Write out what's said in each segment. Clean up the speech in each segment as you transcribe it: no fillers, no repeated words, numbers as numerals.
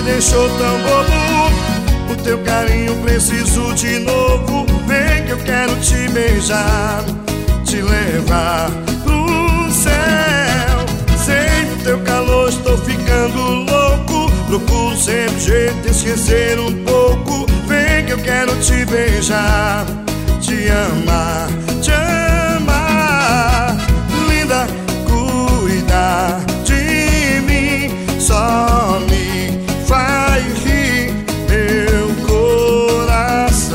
deixou tão bobo. O teu carinho preciso de novo. Vem que eu quero te beijar, te levar pro céu. Sem o teu calor estou ficando louco. Procuro sempre jeito de esquecer um pouco. Vem que eu quero te beijar, te amar, te amar. Linda, cuida de mim, só me faz rir meu coração.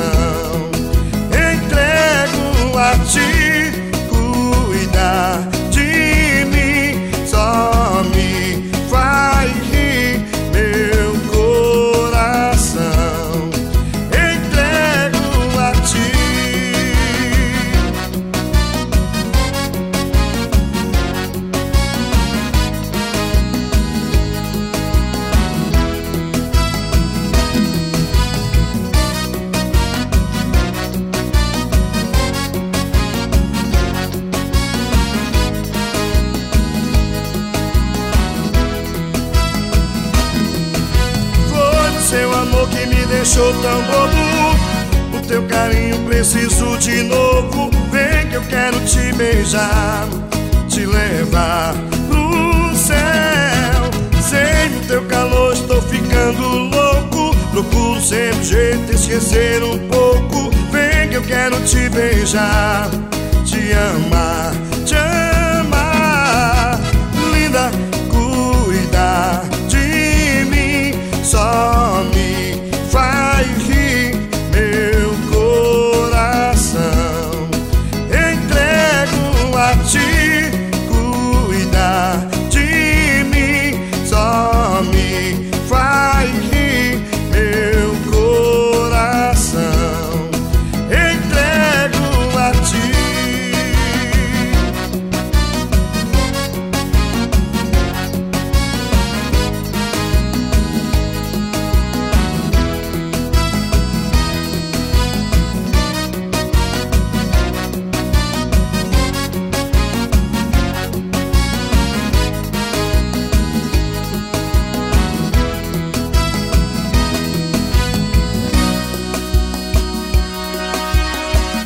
Entrego a ti, cuida de mim, só me faz rir meu coração. Entrego a ti. Seu amor que me deixou tão bobo. O teu carinho preciso de novo. Vem que eu quero te beijar, te levar pro céu. Sem o teu calor estou ficando louco. Procuro sempre jeito de esquecer um pouco. Vem que eu quero te beijar, te amar,